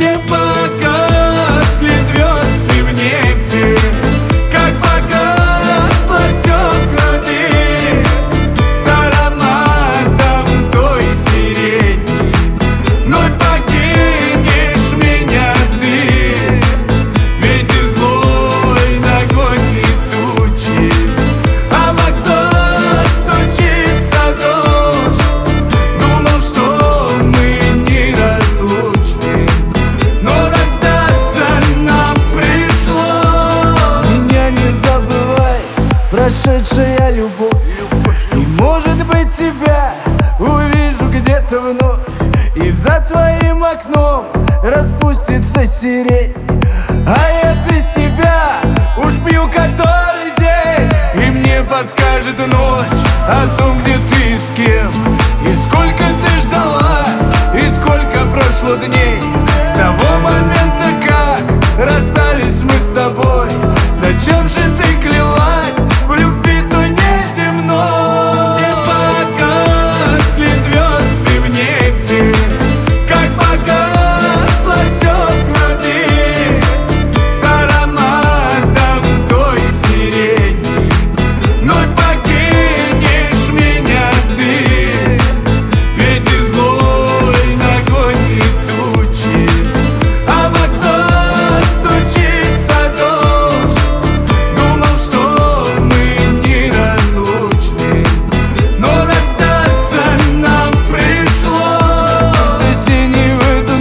Все погасли звезды в небе, как погасло все в груди, с ароматом той сирени. Вновь покинешь меня ты, ветер злой нагонит тучи, а в окно стучится дождь. Думал, что мы неразлучны, но расстаться нам пришлось. Меня не забывай, прошедшая любовь, и может быть тебя увижу где-то вновь, и за твоим окном распустится сирень. А я без тебя уж пью который день, и мне подскажет ночь о том, где ты с кем, и сколько ты ждала, и сколько прошло дней с того момента, как расстались мы с тобой. Зачем же ты клялась в любви той неземной? Все погасли звезды в небе, как погасло все в груди, с ароматом той сирени. Вновь покинешь меня ты, ветер злой нагонит тучи, а в окно стучится дождь. Думал, что мы неразлучны, но расстаться нам пришлось. Осенний в эту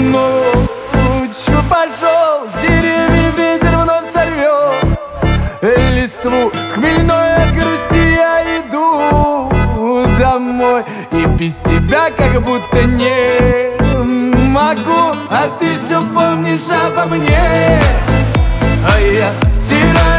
ночь пошел, с деревьев ветер вновь сорвет листву. Хмельной от грусти я иду домой, и без тебя как будто не могу. А ты все помнишь обо мне, а я стираю